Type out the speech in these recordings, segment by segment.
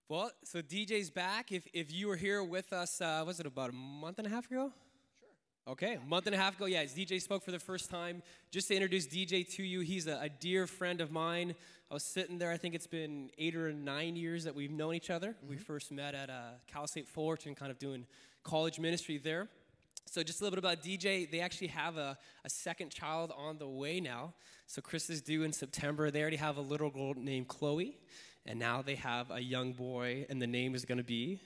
Well, so DJ's back. If you were here with us, was it about a month and a half ago? Sure. Okay, a month and a half ago, as DJ spoke for the first time. Just to introduce DJ to you, he's a dear friend of mine. I was sitting there, I think it's been 8 or 9 years that we've known each other. We first met at Cal State Fullerton, kind of doing college ministry there. So just a little bit about DJ. They actually have a second child on the way now. So Chris is due in September. They already have a little girl named Chloe. And now they have a young boy, and the name is going to be?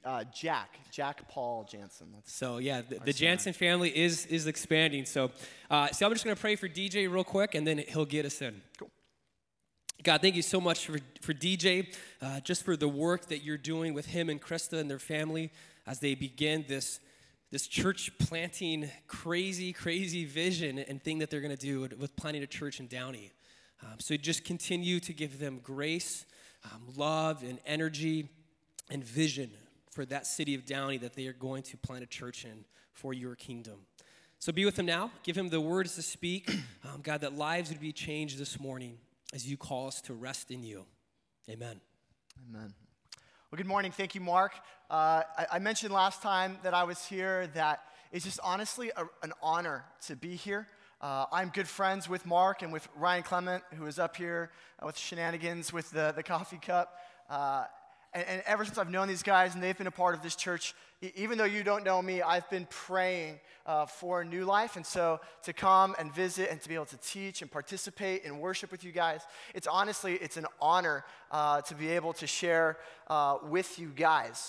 Jack Paul Jansen. So, yeah, the Jansen family is expanding. So I'm just going to pray for DJ real quick, and then he'll get us in. Cool. God, thank you so much for DJ, just for the work that you're doing with him and Krista and their family as they begin this church planting crazy vision and thing that they're going to do with planting a church in Downey. So just continue to give them grace, love and energy and vision for that city of Downey that they are going to plant a church in for your kingdom. So be with him now. Give him the words to speak. God, that lives would be changed this morning as you call us to rest in you. Amen. Amen. Well, good morning. Thank you, Mark. I mentioned last time that I was here that it's just honestly an honor to be here. I'm good friends with Mark and with Ryan Clement, who is up here with shenanigans with the coffee cup. And ever since I've known these guys and they've been a part of this church, even though you don't know me, I've been praying for a new life. And so to come and visit and to be able to teach and participate and worship with you guys, it's an honor to be able to share with you guys.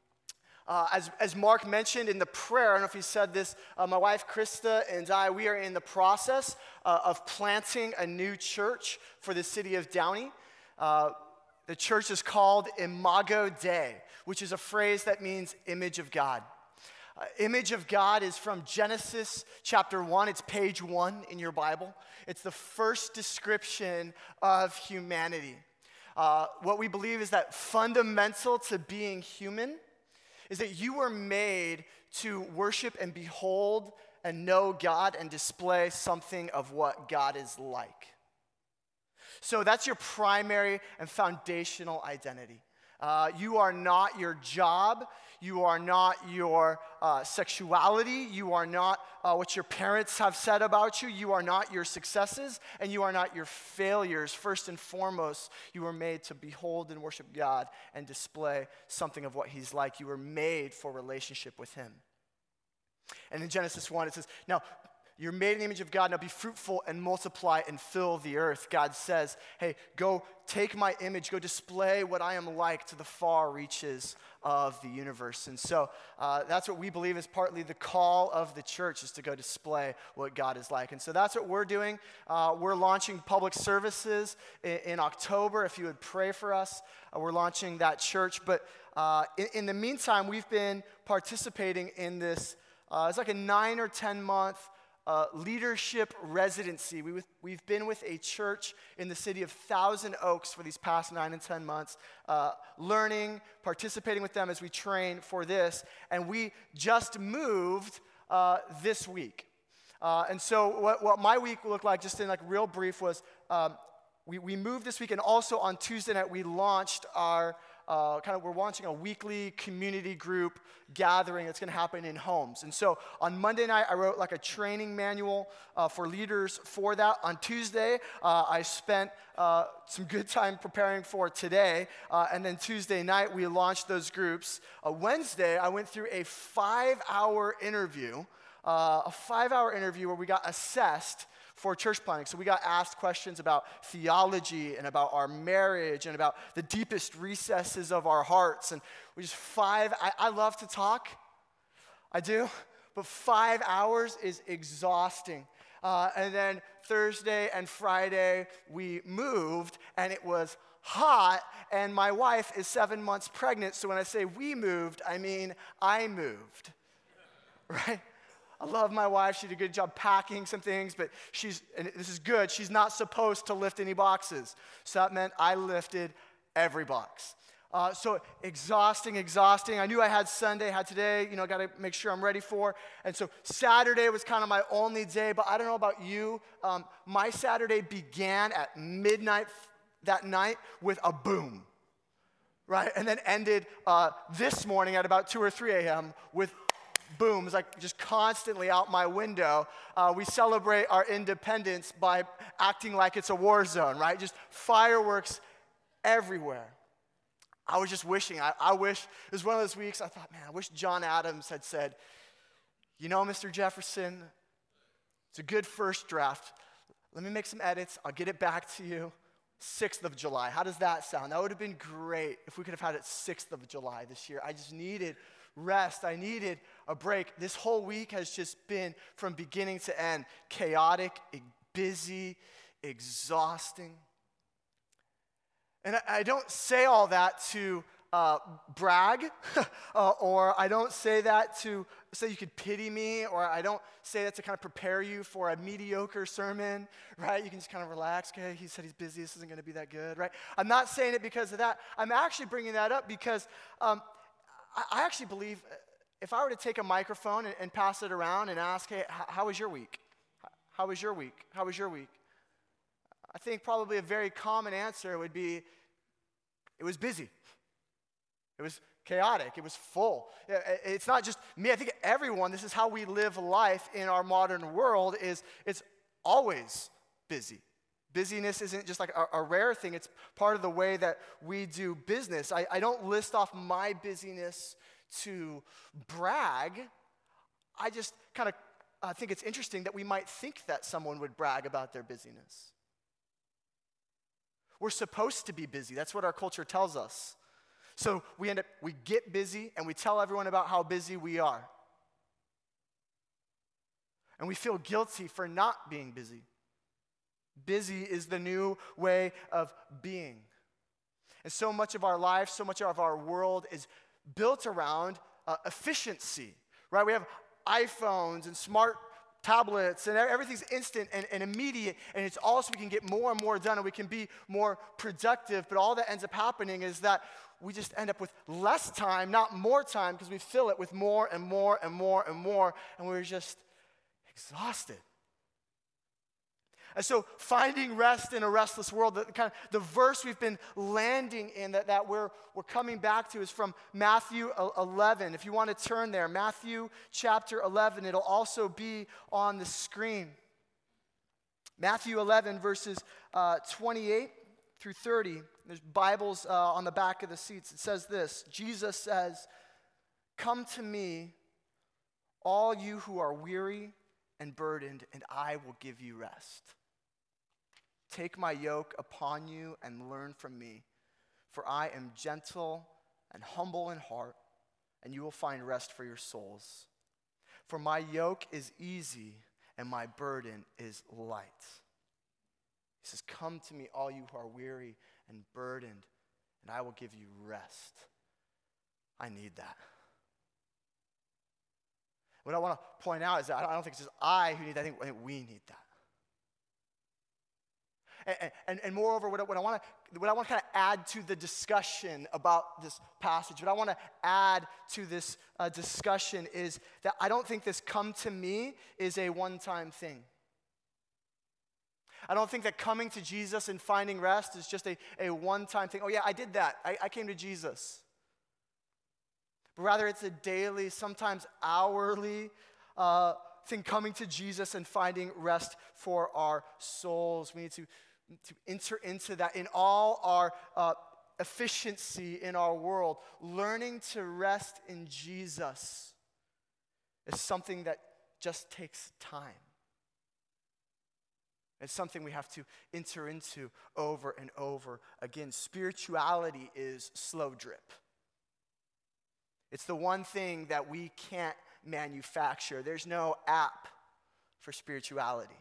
As Mark mentioned in the prayer, I don't know if he said this, my wife Krista and I, we are in the process of planting a new church for the city of Downey. The church is called Imago Dei, which is a phrase that means image of God. Image of God is from Genesis chapter 1. It's page 1 in your Bible. It's the first description of humanity. What we believe is that fundamental to being human is that you were made to worship and behold and know God and display something of what God is like. So that's your primary and foundational identity. You are not your job. You are not your sexuality. You are not what your parents have said about you. You are not your successes, and you are not your failures. First and foremost, you were made to behold and worship God and display something of what He's like. You were made for relationship with Him. And in Genesis 1, it says, now, you're made in the image of God, now be fruitful and multiply and fill the earth. God says, hey, go take my image, go display what I am like to the far reaches of the universe. And so that's what we believe is partly the call of the church, is to go display what God is like. And so that's what we're doing. We're launching public services in October. If you would pray for us, we're launching that church. But in the meantime, we've been participating in this, it's like a 9 or 10 month leadership residency. We've been with a church in the city of Thousand Oaks for these past 9 and 10 months, learning, participating with them as we train for this. And we just moved this week. And so what my week looked like, just in like real brief, was we moved this week, and also on Tuesday night we launched our we're launching a weekly community group gathering that's going to happen in homes. And so on Monday night, I wrote like a training manual for leaders for that. On Tuesday, I spent some good time preparing for today. And then Tuesday night, we launched those groups. Wednesday, I went through a 5-hour interview, where we got assessed for church planting. So we got asked questions about theology and about our marriage and about the deepest recesses of our hearts. And we just I love to talk. I do. But 5 hours is exhausting. And then Thursday and Friday, we moved, and it was hot, and my wife is 7 months pregnant. So when I say we moved, I mean I moved, right? I love my wife. She did a good job packing some things, but and this is good, she's not supposed to lift any boxes. So that meant I lifted every box. So exhausting. I knew I had Sunday, had today, got to make sure I'm ready for. And so Saturday was kind of my only day, but I don't know about you. My Saturday began at midnight that night with a boom. right? And then ended this morning at about 2 or 3 a.m. with booms, like just constantly out my window. We celebrate our independence by acting like it's a war zone, right? Just fireworks everywhere. I was just wishing, I wish, it was one of those weeks I thought, man, I wish John Adams had said, you know, Mr. Jefferson, it's a good first draft. Let me make some edits. I'll get it back to you. 6th of July. How does that sound? That would have been great if we could have had it 6th of July this year. I just needed rest. I needed a break. This whole week has just been, from beginning to end, chaotic, busy, exhausting. And I don't say all that to brag, or I don't say that to say you could pity me, or I don't say that to kind of prepare you for a mediocre sermon, right? You can just kind of relax. Okay, he said he's busy. This isn't going to be that good, right? I'm not saying it because of that. I'm actually bringing that up because I actually believe if I were to take a microphone and pass it around and ask, hey, how was your week? How was your week? How was your week? I think probably a very common answer would be, it was busy. It was chaotic. It was full. It's not just me. I think everyone, this is how we live life in our modern world, is it's always busy. Busyness isn't just like a rare thing. It's part of the way that we do business. I don't list off my busyness to brag. I just kind of think it's interesting that we might think that someone would brag about their busyness. We're supposed to be busy. That's what our culture tells us. So we get busy and we tell everyone about how busy we are. And we feel guilty for not being busy. Busy is the new way of being. And so much of our life, so much of our world is built around efficiency, right? We have iPhones and smart tablets, and everything's instant and immediate, and it's all so we can get more and more done, and we can be more productive, but all that ends up happening is that we just end up with less time, not more time, because we fill it with more and more and more and more, and we're just exhausted. And so finding rest in a restless world, the verse we've been landing in that we're coming back to is from Matthew 11. If you want to turn there, Matthew chapter 11, it'll also be on the screen. Matthew 11, verses 28 through 30. There's Bibles on the back of the seats. It says this, Jesus says, "Come to me, all you who are weary and burdened, and I will give you rest. Take my yoke upon you and learn from me, for I am gentle and humble in heart, and you will find rest for your souls. For my yoke is easy and my burden is light." He says, "Come to me, all you who are weary and burdened, and I will give you rest." I need that. What I want to point out is that I don't think it's just I who need that. I think we need that. And moreover, what I want to kind of add to the discussion about this passage, what I want to add to this discussion is that I don't think this "come to me" is a one-time thing. I don't think that coming to Jesus and finding rest is just a one-time thing. Oh yeah, I did that. I came to Jesus. But rather it's a daily, sometimes hourly thing, coming to Jesus and finding rest for our souls. We need to enter into that in all our efficiency in our world. Learning to rest in Jesus is something that just takes time. It's something we have to enter into over and over again. Spirituality is slow drip. It's the one thing that we can't manufacture. There's no app for spirituality.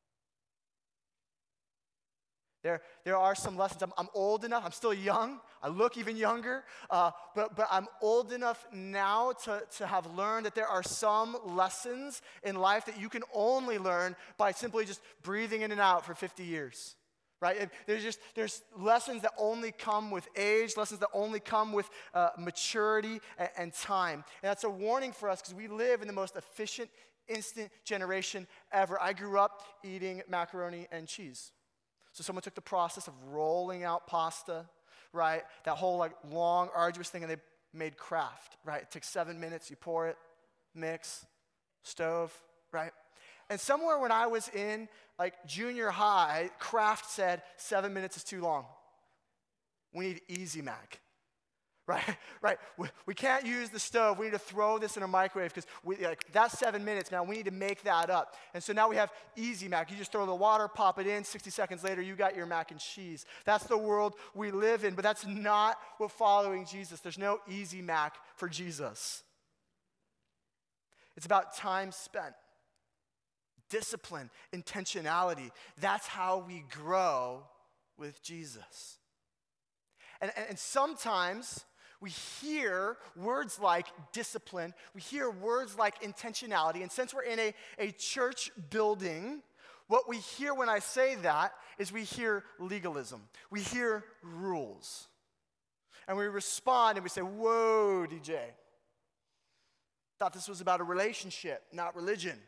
There are some lessons. I'm old enough. I'm still young. I look even younger. But I'm old enough now to have learned that there are some lessons in life that you can only learn by simply just breathing in and out for 50 years. Right? There's lessons that only come with age, lessons that only come with maturity and time. And that's a warning for us because we live in the most efficient, instant generation ever. I grew up eating macaroni and cheese. So someone took the process of rolling out pasta, right? That whole like long, arduous thing, and they made Kraft, right? It takes 7 minutes, you pour it, mix, stove, right? And somewhere when I was in like junior high, Kraft said 7 minutes is too long. We need Easy Mac. Right. We can't use the stove. We need to throw this in a microwave because that's 7 minutes. Now we need to make that up. And so now we have Easy Mac. You just throw the water, pop it in. 60 seconds later, you got your mac and cheese. That's the world we live in. But that's not what following Jesus. There's no Easy Mac for Jesus. It's about time spent, discipline, intentionality. That's how we grow with Jesus. And sometimes we hear words like discipline, we hear words like intentionality, and since we're in a church building, what we hear when I say that is we hear legalism. We hear rules. And we respond and we say, whoa, DJ. Thought this was about a relationship, not religion.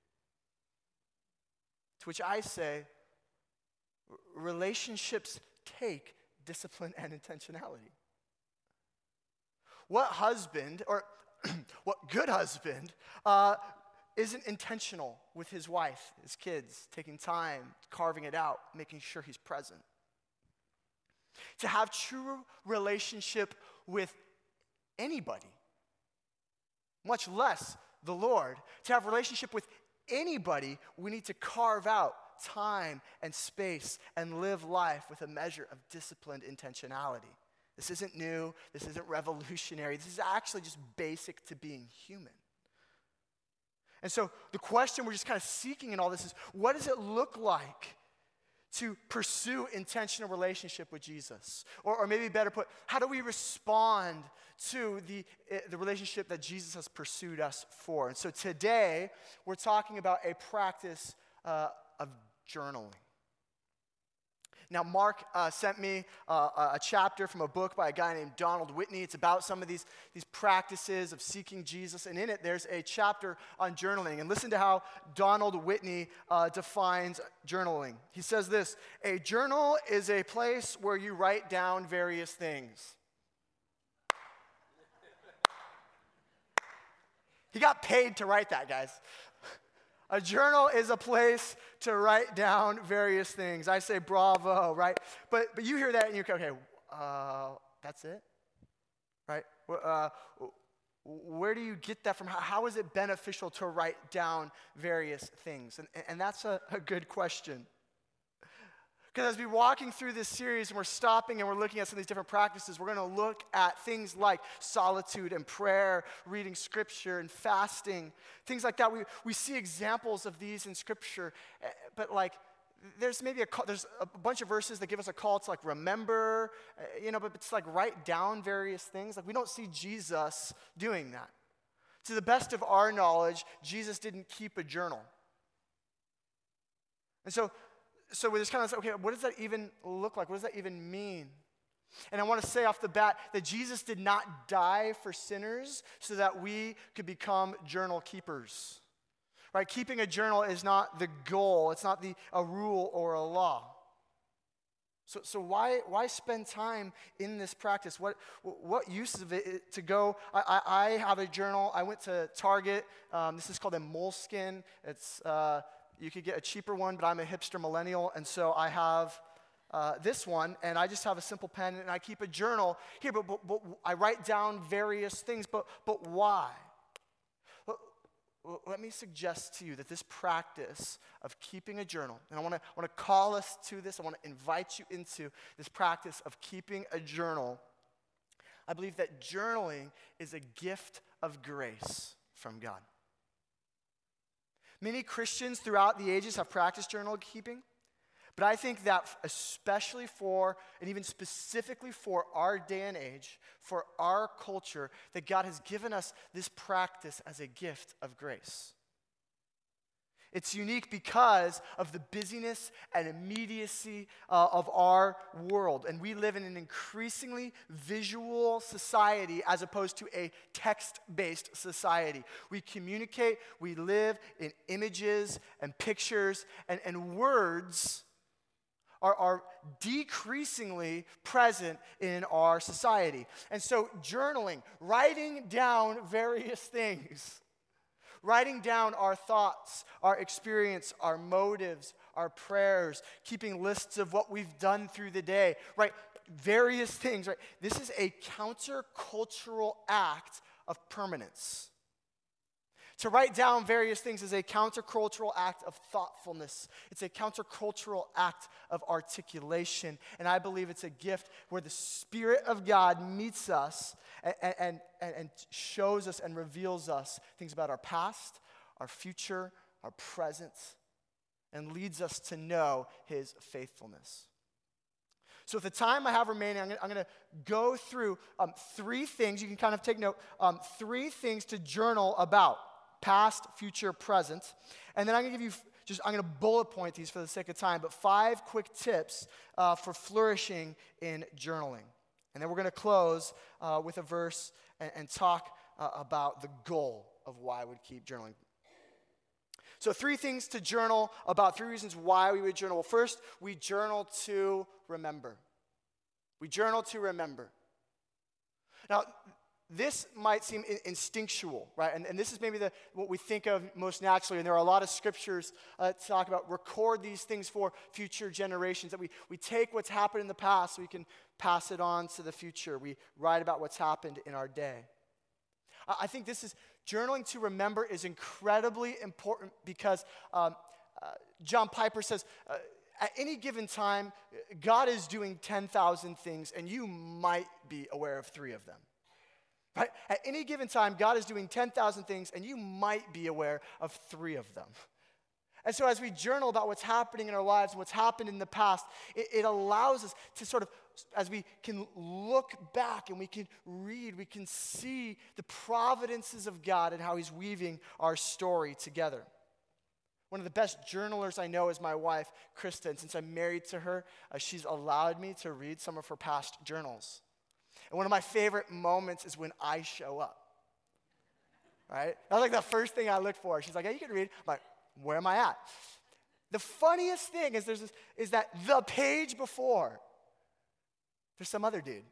To which I say, relationships take discipline and intentionality. What husband, or what good husband, isn't intentional with his wife, his kids, taking time, carving it out, making sure he's present? To have true relationship with anybody, much less the Lord, to have relationship with anybody, we need to carve out time and space and live life with a measure of disciplined intentionality. This isn't new. This isn't revolutionary. This is actually just basic to being human. And so the question we're just kind of seeking in all this is, what does it look like to pursue intentional relationship with Jesus? Or maybe better put, how do we respond to the relationship that Jesus has pursued us for? And so today, we're talking about a practice of journaling. Now, Mark sent me a chapter from a book by a guy named Donald Whitney. It's about some of these practices of seeking Jesus. And in it, there's a chapter on journaling. And listen to how Donald Whitney defines journaling. He says this: a journal is a place where you write down various things. He got paid to write that, guys. A journal is a place to write down various things. I say bravo, right? But you hear that and you go, okay, that's it? Right? Where do you get that from? How is it beneficial to write down various things? And that's a good question. Because as we're walking through this series and we're stopping and we're looking at some of these different practices, we're going to look at things like solitude and prayer, reading scripture and fasting, things like that. We see examples of these in scripture, but like there's a bunch of verses that give us a call to like remember, but it's like write down various things. Like we don't see Jesus doing that. To the best of our knowledge, Jesus didn't keep a journal. And so we just kind of say, okay, what does that even look like? What does that even mean? And I want to say off the bat that Jesus did not die for sinners so that we could become journal keepers. Right? Keeping a journal is not the goal. It's not a rule or a law. So why spend time in this practice? What use of it to go? I have a journal. I went to Target. This is called a Moleskine. It's you could get a cheaper one, but I'm a hipster millennial, and so I have this one, and I just have a simple pen, and I keep a journal here, but I write down various things, but why? Well, let me suggest to you that this practice of keeping a journal, and I want to call us to this, I want to invite you into this practice of keeping a journal. I believe that journaling is a gift of grace from God. Many Christians throughout the ages have practiced journal keeping, but I think that especially for, and even specifically for our day and age, for our culture, that God has given us this practice as a gift of grace. It's unique because of the busyness and immediacy of our world. And we live in an increasingly visual society as opposed to a text-based society. We communicate, we live in images and pictures, and words are decreasingly present in our society. And so journaling, writing down various things, writing down our thoughts, our experience, our motives, our prayers, keeping lists of what we've done through the day, right? Various things, right? This is a countercultural act of permanence. To write down various things is a countercultural act of thoughtfulness. It's a countercultural act of articulation. And I believe it's a gift where the Spirit of God meets us and shows us and reveals us things about our past, our future, our present, and leads us to know His faithfulness. So with the time I have remaining, I'm going to go through three things. You can kind of take note. Three things to journal about. Past, future, present. And then I'm going to give you, I'm going to bullet point these for the sake of time, but 5 quick tips for flourishing in journaling. And then we're going to close with a verse and talk about the goal of why I would keep journaling. So 3 things to journal about, 3 reasons why we would journal. Well, first, we journal to remember. We journal to remember. Now, this might seem instinctual, right? And this is maybe what we think of most naturally. And there are a lot of scriptures to talk about record these things for future generations, that we take what's happened in the past so we can pass it on to the future. We write about what's happened in our day. I think journaling to remember is incredibly important because John Piper says, at any given time, God is doing 10,000 things, and you might be aware of 3 of them. Right? At any given time, God is doing 10,000 things, and you might be aware of 3 of them. And so as we journal about what's happening in our lives and what's happened in the past, it allows us to sort of, as we can look back and we can read, we can see the providences of God and how He's weaving our story together. One of the best journalers I know is my wife, Krista, and since I'm married to her, she's allowed me to read some of her past journals. And one of my favorite moments is when I show up, right? That's like the first thing I look for. She's like, "Yeah, you can read." I'm like, "Where am I at?" The funniest thing is that the page before, there's some other dude.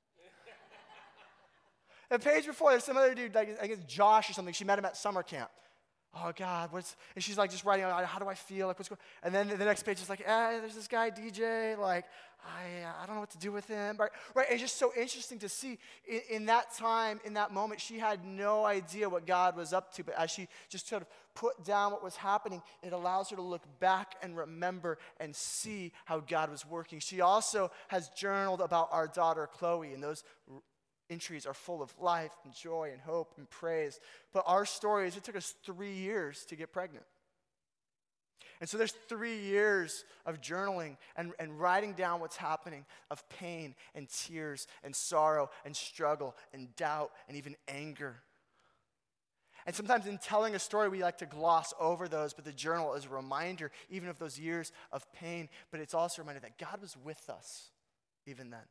The page before, there's some other dude, like I guess Josh or something. She met him at summer camp. Oh God, and she's like just writing, how do I feel? Like what's going on? And then the next page is like, there's this guy, DJ, like, I don't know what to do with him. Right? It's just so interesting to see in that time, in that moment, she had no idea what God was up to, but as she just sort of put down what was happening, it allows her to look back and remember and see how God was working. She also has journaled about our daughter, Chloe, and those entries are full of life and joy and hope and praise. But our story is it took us 3 years to get pregnant. And so there's 3 years of journaling and writing down what's happening, of pain and tears and sorrow and struggle and doubt and even anger. And sometimes in telling a story, we like to gloss over those, but the journal is a reminder even of those years of pain, but it's also a reminder that God was with us even then.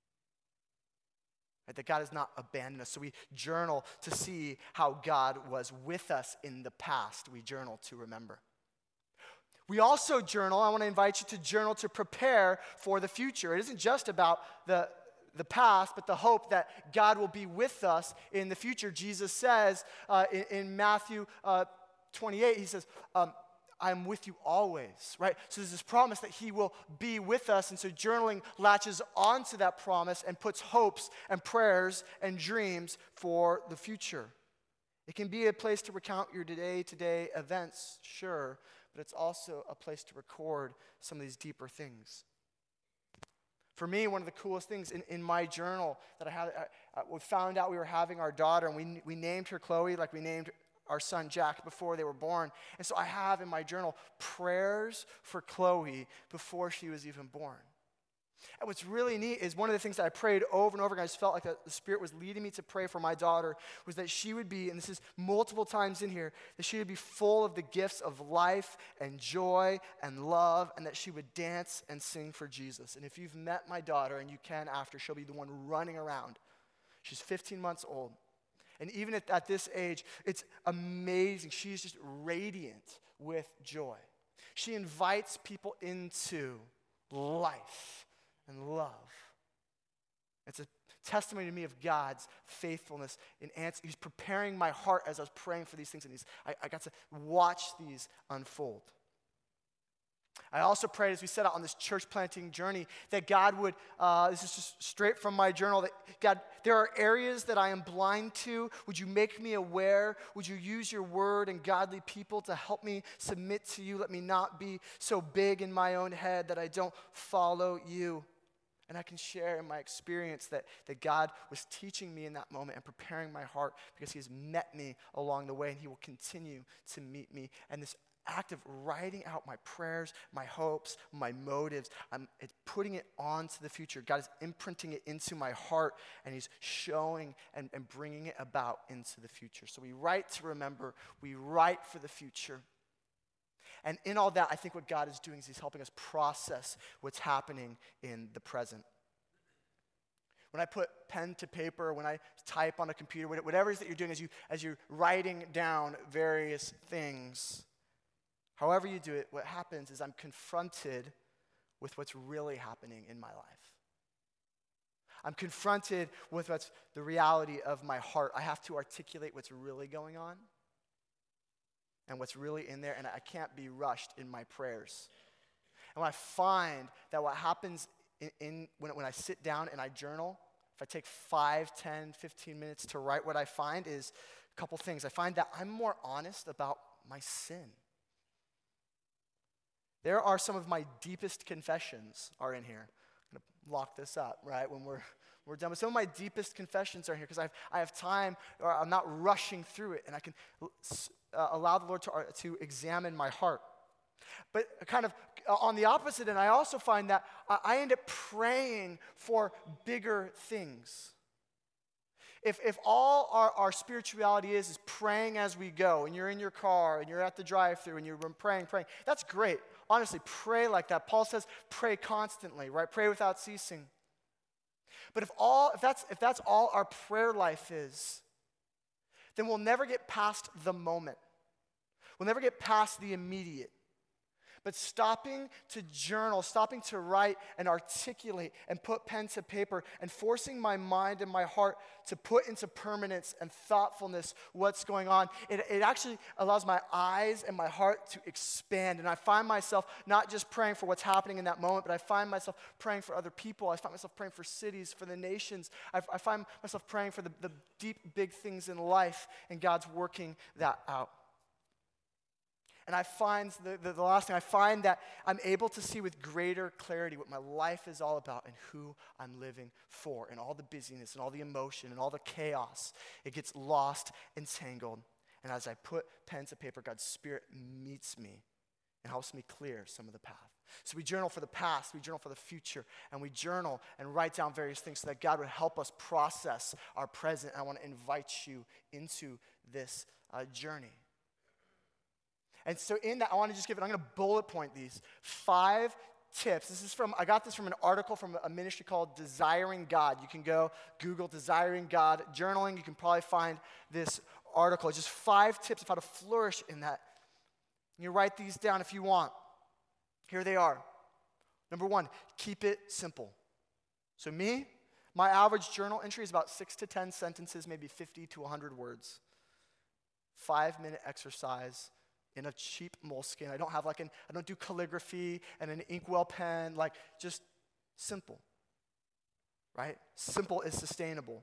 That God has not abandoned us. So we journal to see how God was with us in the past. We journal to remember. We also journal, I want to invite you to journal to prepare for the future. It isn't just about the past, but the hope that God will be with us in the future. Jesus says in Matthew 28, he says, I'm with you always, right? So there's this promise that He will be with us, and so journaling latches onto that promise and puts hopes and prayers and dreams for the future. It can be a place to recount your day-to-day events, sure, but it's also a place to record some of these deeper things. For me, one of the coolest things in my journal that I had, we found out we were having our daughter, and we named her Chloe like we named our son Jack before they were born. And so I have in my journal prayers for Chloe before she was even born. And what's really neat is one of the things that I prayed over and over again, I just felt like the Spirit was leading me to pray for my daughter, was that she would be, and this is multiple times in here, that she would be full of the gifts of life and joy and love, and that she would dance and sing for Jesus. And if you've met my daughter, and you can after, she'll be the one running around. She's 15 months old. And even at this age, it's amazing. She's just radiant with joy. She invites people into life and love. It's a testimony to me of God's faithfulness in answer. He's preparing my heart as I was praying for these things, and I got to watch these unfold. I also prayed as we set out on this church planting journey that God would, this is just straight from my journal, that God, there are areas that I am blind to. Would you make me aware? Would you use your word and godly people to help me submit to you? Let me not be so big in my own head that I don't follow you. And I can share in my experience that God was teaching me in that moment and preparing my heart because he has met me along the way and he will continue to meet me. And this act of writing out my prayers, my hopes, my motives, it's putting it onto the future. God is imprinting it into my heart and he's showing and bringing it about into the future. So we write to remember, we write for the future. And in all that, I think what God is doing is he's helping us process what's happening in the present. When I put pen to paper, when I type on a computer, whatever it is that you're doing as you're writing down various things, however you do it, what happens is I'm confronted with what's really happening in my life. I'm confronted with what's the reality of my heart. I have to articulate what's really going on and what's really in there, and I can't be rushed in my prayers. And when I find that what happens when I sit down and I journal, if I take 5, 10, 15 minutes to write, what I find is a couple things. I find that I'm more honest about my sin. There are some of my deepest confessions are in here. I'm going to lock this up, right, when we're done. But some of my deepest confessions are here because I have time, or I'm not rushing through it, and I can allow the Lord to examine my heart. But kind of on the opposite end, I also find that I end up praying for bigger things. If all our spirituality is praying as we go, and you're in your car, and you're at the drive-thru, and you're praying, that's great. Honestly, pray like that. Paul says, pray constantly, right? Pray without ceasing. But if that's all our prayer life is, then we'll never get past the moment. We'll never get past the immediate. But stopping to journal, stopping to write and articulate and put pen to paper and forcing my mind and my heart to put into permanence and thoughtfulness what's going on, it actually allows my eyes and my heart to expand. And I find myself not just praying for what's happening in that moment, but I find myself praying for other people. I find myself praying for cities, for the nations. I find myself praying for the deep, big things in life, and God's working that out. And I find, the last thing, I find that I'm able to see with greater clarity what my life is all about and who I'm living for, and all the busyness and all the emotion and all the chaos. It gets lost and tangled. And as I put pen to paper, God's Spirit meets me and helps me clear some of the path. So we journal for the past, we journal for the future, and we journal and write down various things so that God would help us process our present. And I want to invite you into this journey. And so in that, I want to just I'm going to bullet point these 5 tips. I got this from an article from a ministry called Desiring God. You can go Google Desiring God journaling. You can probably find this article. It's just 5 tips of how to flourish in that. You write these down if you want. Here they are. Number 1, keep it simple. So my average journal entry is about 6 to 10 sentences, maybe 50 to 100 words. 5-minute exercise in a cheap moleskin. I don't do calligraphy and an inkwell pen, just simple, right? Simple is sustainable.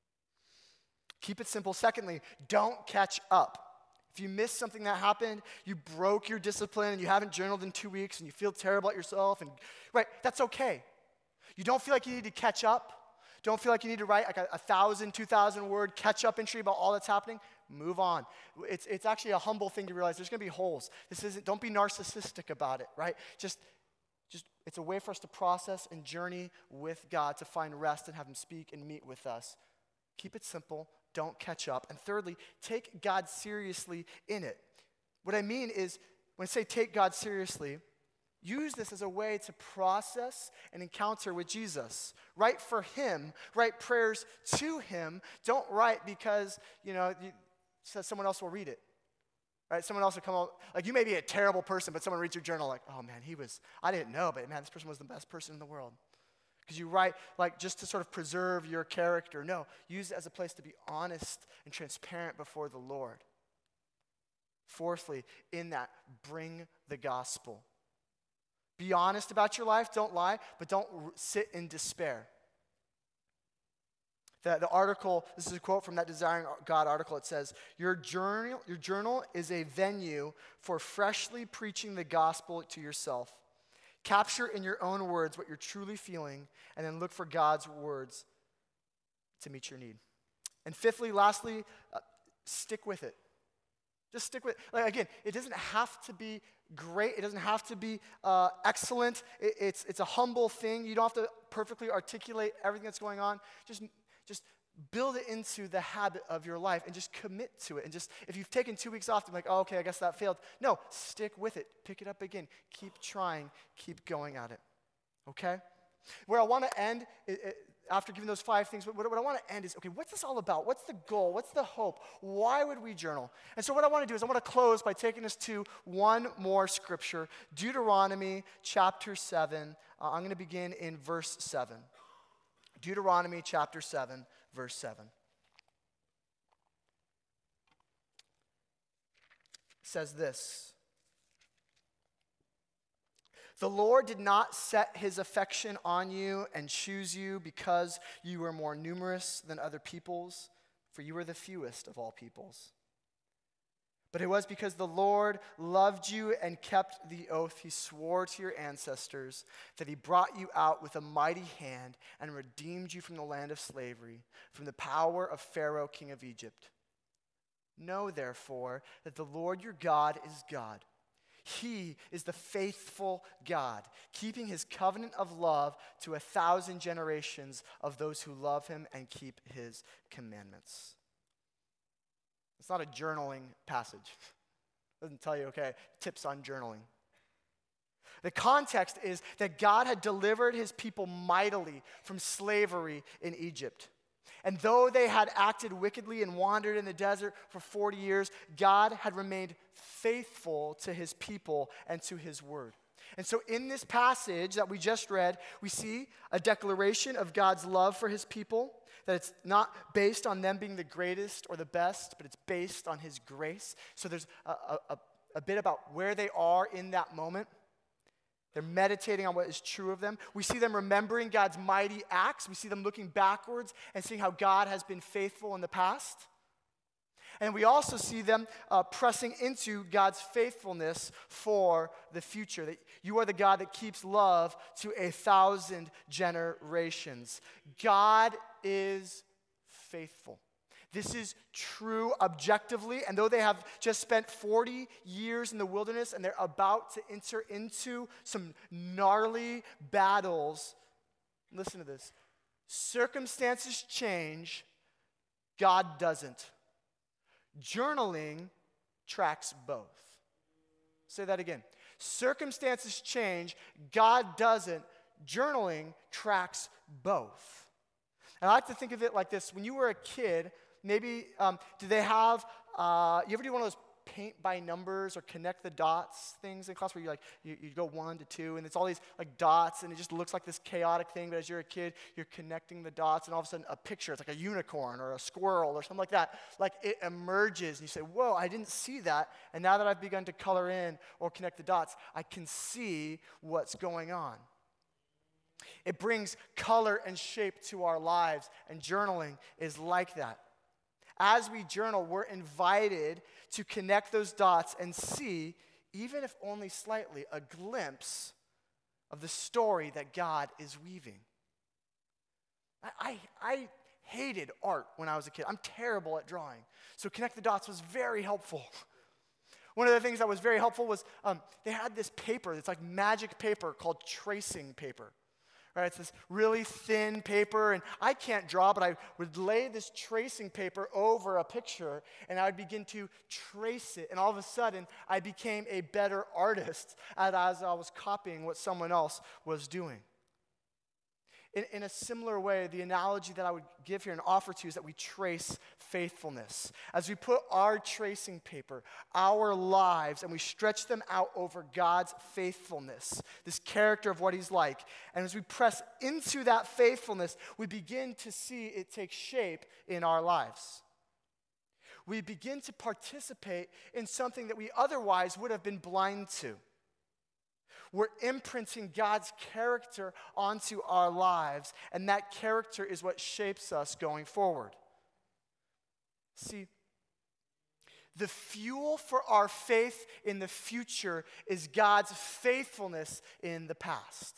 Keep it simple. Secondly, don't catch up. If you missed something that happened, you broke your discipline and you haven't journaled in 2 weeks and you feel terrible at yourself, that's okay. You don't feel like you need to catch up. Don't feel like you need to write 1,000, 2,000 word catch-up entry about all that's happening. Move on. It's actually a humble thing to realize there's going to be holes. Don't be narcissistic about it, right? Just it's a way for us to process and journey with God, to find rest and have him speak and meet with us. Keep it simple. Don't catch up. And thirdly, take God seriously in it. What I mean is, when I say take God seriously, use this as a way to process an encounter with Jesus. Write for him. Write prayers to him. Don't write because, so someone else will read it. Right? Someone else will come up, like you may be a terrible person, but someone reads your journal like, oh man, I didn't know, but man, this person was the best person in the world. Because you write like just to sort of preserve your character. No, use it as a place to be honest and transparent before the Lord. Fourthly, in that, bring the gospel. Be honest about your life, don't lie, but don't sit in despair. The article, this is a quote from that Desiring God article. It says, your journal is a venue for freshly preaching the gospel to yourself. Capture in your own words what you're truly feeling, and then look for God's words to meet your need. And fifthly, lastly, stick with it. Just stick with it. Like, again, it doesn't have to be great. It doesn't have to be excellent. It's a humble thing. You don't have to perfectly articulate everything that's going on. Just build it into the habit of your life and just commit to it. And just, if you've taken 2 weeks off, to be like, oh, okay, I guess that failed. No, stick with it. Pick it up again. Keep trying. Keep going at it. Okay? Where I want to end, after giving those 5 things, what I want to end is, okay, what's this all about? What's the goal? What's the hope? Why would we journal? And so what I want to do is I want to close by taking us to one more scripture, Deuteronomy chapter 7. I'm going to begin in verse 7. Deuteronomy chapter 7, verse 7. It says this. The Lord did not set his affection on you and choose you because you were more numerous than other peoples, for you were the fewest of all peoples. But it was because the Lord loved you and kept the oath he swore to your ancestors, that he brought you out with a mighty hand and redeemed you from the land of slavery, from the power of Pharaoh, king of Egypt. Know, therefore, that the Lord your God is God. He is the faithful God, keeping his covenant of love to 1,000 generations of those who love him and keep his commandments. It's not a journaling passage. It doesn't tell you, okay, tips on journaling. The context is that God had delivered his people mightily from slavery in Egypt. And though they had acted wickedly and wandered in the desert for 40 years, God had remained faithful to his people and to his word. And so in this passage that we just read, we see a declaration of God's love for his people, that it's not based on them being the greatest or the best, but it's based on his grace. So there's a bit about where they are in that moment. They're meditating on what is true of them. We see them remembering God's mighty acts. We see them looking backwards and seeing how God has been faithful in the past. And we also see them pressing into God's faithfulness for the future. That you are the God that keeps love to 1,000 generations. God is faithful. This is true objectively, and though they have just spent 40 years in the wilderness and they're about to enter into some gnarly battles, listen to this. Circumstances change, God doesn't. Journaling tracks both. Say that again. Circumstances change, God doesn't. Journaling tracks both. And I like to think of it like this. When you were a kid, maybe, do they have, you ever do one of those paint by numbers or connect the dots things in class where you go 1 to 2 and it's all these like dots and it just looks like this chaotic thing, but as you're a kid, you're connecting the dots and all of a sudden a picture, it's like a unicorn or a squirrel or something like that, like it emerges and you say, whoa, I didn't see that. And now that I've begun to color in or connect the dots, I can see what's going on. It brings color and shape to our lives, and journaling is like that. As we journal, we're invited to connect those dots and see, even if only slightly, a glimpse of the story that God is weaving. I hated art when I was a kid. I'm terrible at drawing. So connect the dots was very helpful. One of the things that was very helpful was they had this paper, it's like magic paper called tracing paper. Right, it's this really thin paper, and I can't draw, but I would lay this tracing paper over a picture, and I would begin to trace it, and all of a sudden, I became a better artist as I was copying what someone else was doing. In a similar way, the analogy that I would give here and offer to you is that we trace faithfulness. As we put our tracing paper, our lives, and we stretch them out over God's faithfulness, this character of what he's like, and as we press into that faithfulness, we begin to see it take shape in our lives. We begin to participate in something that we otherwise would have been blind to. We're imprinting God's character onto our lives, and that character is what shapes us going forward. See, the fuel for our faith in the future is God's faithfulness in the past.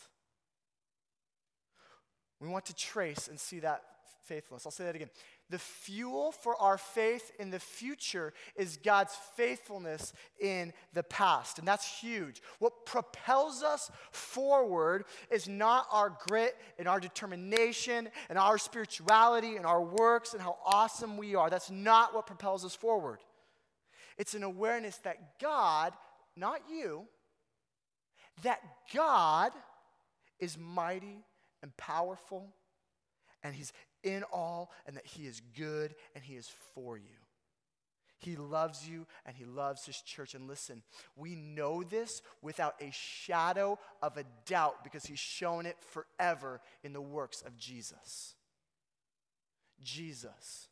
We want to trace and see that faithfulness. I'll say that again. The fuel for our faith in the future is God's faithfulness in the past. And that's huge. What propels us forward is not our grit and our determination and our spirituality and our works and how awesome we are. That's not what propels us forward. It's an awareness that God, not you, that God is mighty and powerful, and he's in all, and that he is good and he is for you. He loves you and he loves his church. And listen, we know this without a shadow of a doubt because he's shown it forever in the works of Jesus. Jesus,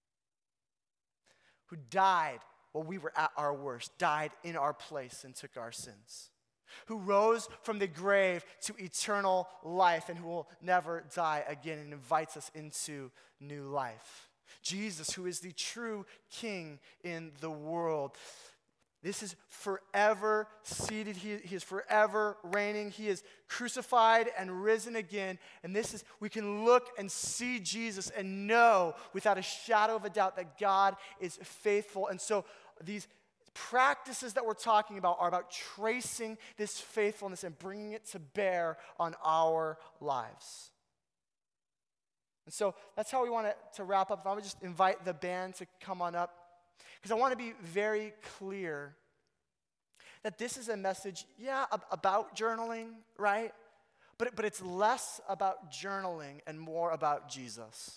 who died while we were at our worst, died in our place and took our sins. Who rose from the grave to eternal life and who will never die again and invites us into new life. Jesus, who is the true King in the world. This is forever seated. He is forever reigning. He is crucified and risen again. And we can look and see Jesus and know without a shadow of a doubt that God is faithful. And so these practices that we're talking about are about tracing this faithfulness and bringing it to bear on our lives. And so that's how we want to wrap up. I would just invite the band to come on up, because I want to be very clear that this is a message, about journaling, right? But it's less about journaling and more about Jesus.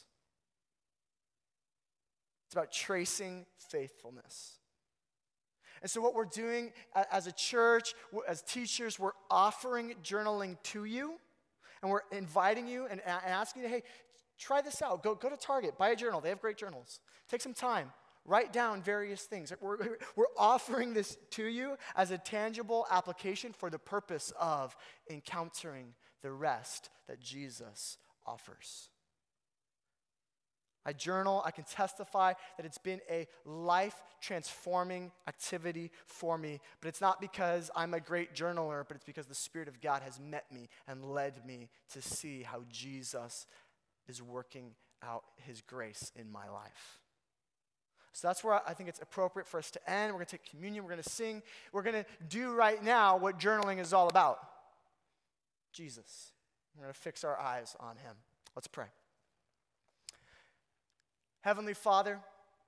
It's about tracing faithfulness. And so what we're doing as a church, as teachers, we're offering journaling to you, and we're inviting you and asking you, hey, try this out. Go to Target, buy a journal. They have great journals. Take some time. Write down various things. We're offering this to you as a tangible application for the purpose of encountering the rest that Jesus offers. I journal, I can testify that it's been a life-transforming activity for me, but it's not because I'm a great journaler, but it's because the Spirit of God has met me and led me to see how Jesus is working out his grace in my life. So that's where I think it's appropriate for us to end. We're going to take communion, we're going to sing. We're going to do right now what journaling is all about. Jesus. We're going to fix our eyes on him. Let's pray. Heavenly Father,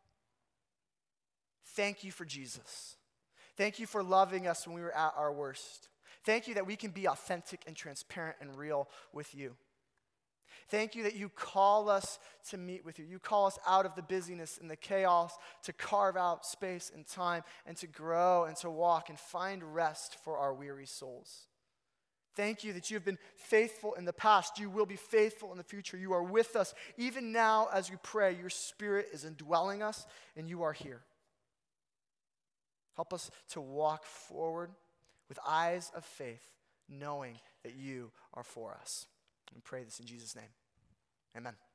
thank you for Jesus. Thank you for loving us when we were at our worst. Thank you that we can be authentic and transparent and real with you. Thank you that you call us to meet with you. You call us out of the busyness and the chaos to carve out space and time and to grow and to walk and find rest for our weary souls. Thank you that you have been faithful in the past. You will be faithful in the future. You are with us. Even now as we pray, your Spirit is indwelling us and you are here. Help us to walk forward with eyes of faith, knowing that you are for us. We pray this in Jesus' name. Amen.